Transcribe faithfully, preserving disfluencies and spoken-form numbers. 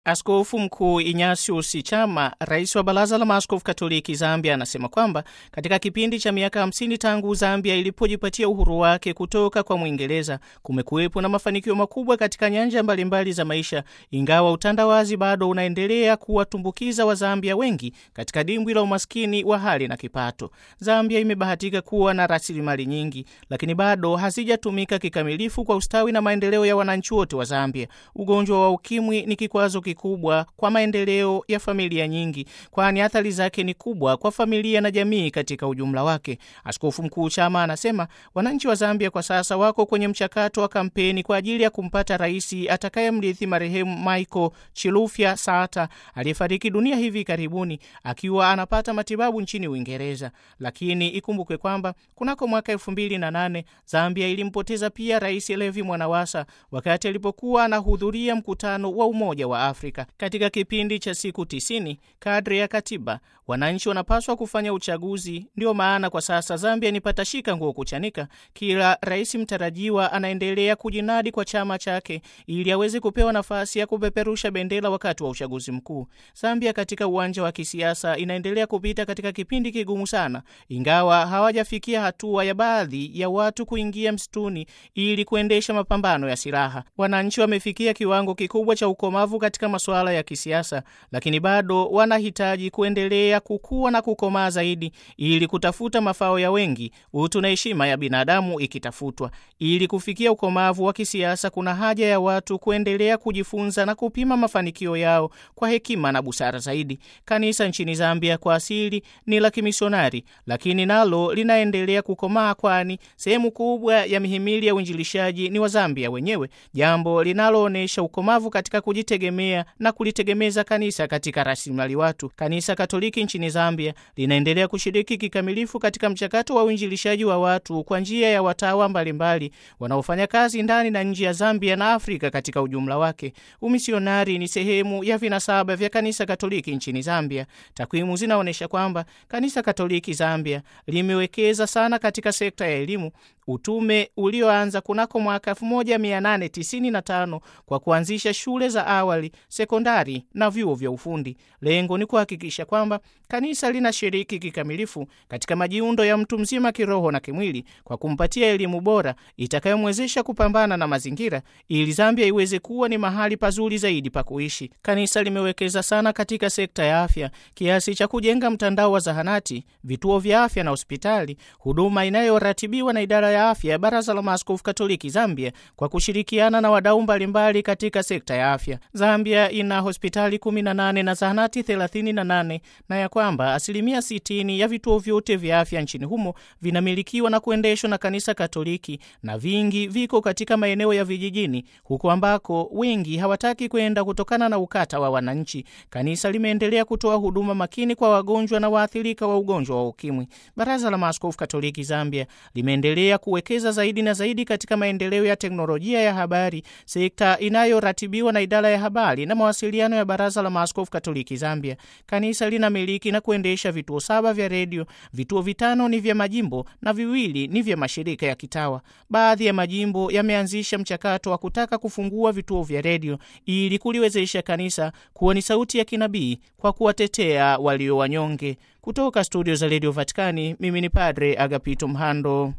Askofu Mkuu Ignatius Chama, rais wa Baraza la Maaskofu Katoliki Zambia, anasema kwamba katika kipindi cha miaka hamsini tangu Zambia ilipojipatia uhuru wake kutoka kwa Mwingereza, kumekuwepo na mafanikio makubwa katika nyanja mbalimbali za maisha, ingawa utandawazi bado unaendelea kuwatumbukiza Wazambia wengi katika dimbwi la umaskini wa hali na kipato. Zambia imebahatika kuwa na rasilimali nyingi, lakini bado hazijatumika kikamilifu kwa ustawi na maendeleo ya wananchi wote wa Zambia. Ugonjwa wa ukimwi ni kikwazo kubwa kwa maendeleo ya familia nyingi, kwani athari zake ni kubwa kwa familia na jamii katika ujumla wake. Askofu Mkuu Chama anasema wananchi wa Zambia kwa sasa wako kwenye mchakato wa kampeni kwa ajili ya kumpata rais atakayemrithi marehemu Michael Chilufya Sata aliyefariki dunia hivi karibuni akiwa anapata matibabu nchini Uingereza. Lakini ikumbukwe kwamba kunako mwaka elfu mbili na nane Zambia ilimpoteza pia Rais Levi Mwanawasa wakati alipokuwa anahudhuria mkutano wa Umoja wa Afrika. Katika kipindi cha siku tisini kadri ya katiba, wananchi wanapaswa kufanya uchaguzi. Ndio maana kwa sasa Zambia ni patashika nguo kuchanika. Kila rais mtarajiwa anaendelea kujinadi kwa chama chake ili aweze kupewa nafasi ya kupeperusha bendera wakati wa uchaguzi mkuu. Zambia katika uwanja wa kisiasa inaendelea kupita katika kipindi kigumu sana, ingawa hawajafikia hatua ya baadhi ya watu kuingia msituni ili kuendesha mapambano ya silaha. Wananchi wamefikia kiwango kikubwa cha ukomavu katika masuala ya kisiasa, lakini bado wanahitaji kuendelea kukua na kukomaa zaidi ili kutafuta mafao ya wengi, utu na heshima ya binadamu ikitafutwa. Ili kufikia ukomavu wa kisiasa, kuna haja ya watu kuendelea kujifunza na kupima mafanikio yao kwa hekima na busara zaidi. Kanisa nchini Zambia kwa asili ni la kimisionari, lakini nalo linaendelea kukomaa, kwani sehemu kubwa ya mihimili ya uinjilishaji ni wa Zambia wenyewe, jambo linaloonesha ukomavu katika kujitegemea na kulitegemeza kanisa katika rasilimali watu. Kanisa Katoliki nchini Zambia linaendelea kushiriki kikamilifu katika mchakato wa uinjilishaji wa watu kwa njia ya watawa mbalimbali wanaofanya kazi ndani na nje ya Zambia na Afrika katika ujumla wake. Umisionari ni sehemu ya vinasaba vya Kanisa Katoliki nchini Zambia. Takwimu zinaonyesha kwamba Kanisa Katoliki Zambia limewekeza sana katika sekta ya elimu, utume ulioanza kunako mwaka elfu moja mia nane tisini na tano kwa kuanzisha shule za awali, sekondari na vyuo vya ufundi. Lengo ni kuhakikisha kwamba kanisa linashiriki kikamilifu katika majiundo ya mtu mzima kiroho na kimwili kwa kumpatia elimu bora itakayomwezesha kupambana na mazingira ili Zambia iweze kuwa ni mahali pazuri zaidi pa kuishi. Kanisa limewekeza sana katika sekta ya afya kiasi cha kujenga mtandao wa zahanati, vituo vya afya na hospitali, huduma inayoratibiwa na idara ya afya ya Baraza la Maaskofu Katoliki Zambia kwa kushirikiana na wadau mbalimbali katika sekta ya afya. Zambia ina hospitali kumi na nane na zahanati thelathini na nane, na ya kwamba asilimia sitini ya vituo vyote vya afya nchini humo vinamilikiwa na kuendeshwa na Kanisa Katoliki, na vingi viko katika maeneo ya vijijini, huko ambako wengi hawataki kwenda kutokana na ukata wa wananchi. Kanisa limeendelea kutoa huduma makini kwa wagonjwa na waathirika wa ugonjwa wa ukimwi. Baraza la Maaskofu Katoliki Zambia limeendelea kuwekeza zaidi na zaidi katika maendeleo ya teknolojia ya habari, sekta inayoratibiwa na idara ya habari na mawasiliano ya Baraza la Maaskofu Katoliki Zambia. Kanisa linamiliki na kuendesha vituo saba vya redio, vituo vitano ni vya majimbo na viwili ni vya mashirika ya kitawa. Baadhi ya majimbo yameanzisha mchakato wa kutaka kufungua vituo vya redio ili kuliwezesha kanisa kuwa ni sauti ya kinabii kwa kuwatetea walio wanyonge. Kutoka studio za Radio Vatikani, mimi ni Padre Agapito Mhando.